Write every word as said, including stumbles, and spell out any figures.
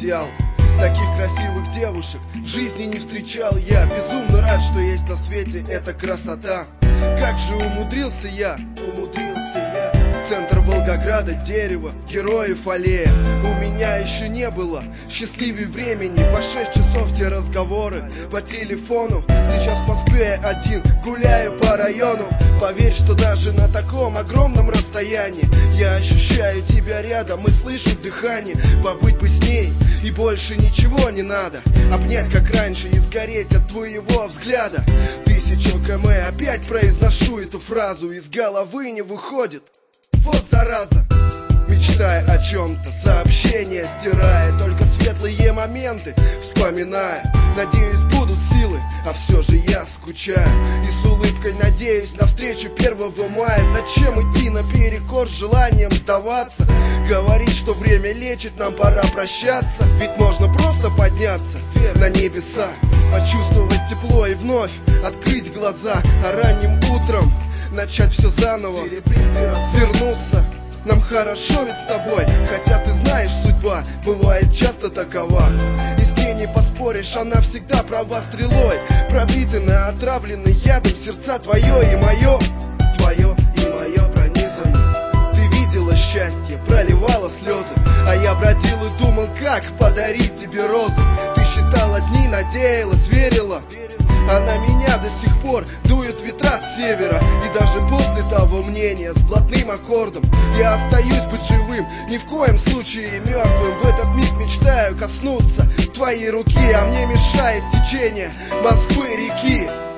потенциал. Таких красивых девушек в жизни не встречал я. Безумно рад, что есть на свете эта красота. Как же умудрился я, умудрился я. Центр Волгограда, дерево, героев аллея. У меня еще не было счастливей времени. По шесть часов те разговоры по телефону. Сейчас в Москве один, гуляю по району. Поверь, что даже на таком огромном расстоянии я ощущаю тебя рядом и слышу дыхание. Побыть бы с ней, и больше ничего не надо. Обнять как раньше и сгореть от твоего взгляда. Тысячу км опять произношу эту фразу, из головы не выходит. Вот зараза, мечтая о чем-то, сообщения стирая, только светлые моменты вспоминая. Надеюсь, будут силы, а все же я скучаю. И с улыбкой надеюсь на встречу первого мая. Зачем идти наперекор с желанием сдаваться? Говорить, что время лечит, нам пора прощаться. Ведь можно просто подняться вверх на небеса, почувствовать тепло и вновь открыть глаза. А ранним утром начать все заново, вернуться. Нам хорошо ведь с тобой, хотя ты знаешь, судьба бывает часто такова. И с ней не поспоришь, она всегда права стрелой. Пробитый, отравленный ядом сердца твое и мое. Твое и мое пронизано. Ты видела счастье, проливала слезы, а я бродил и думал, как подарить тебе розы. Ты считала дни, надеялась, верила, а на меня до сих пор дуют ветра с севера. И даже после того мнения с блатным аккордом я остаюсь быть живым, ни в коем случае мертвым. В этот миг мечтаю коснуться твоей руки, а мне мешает течение Москвы реки.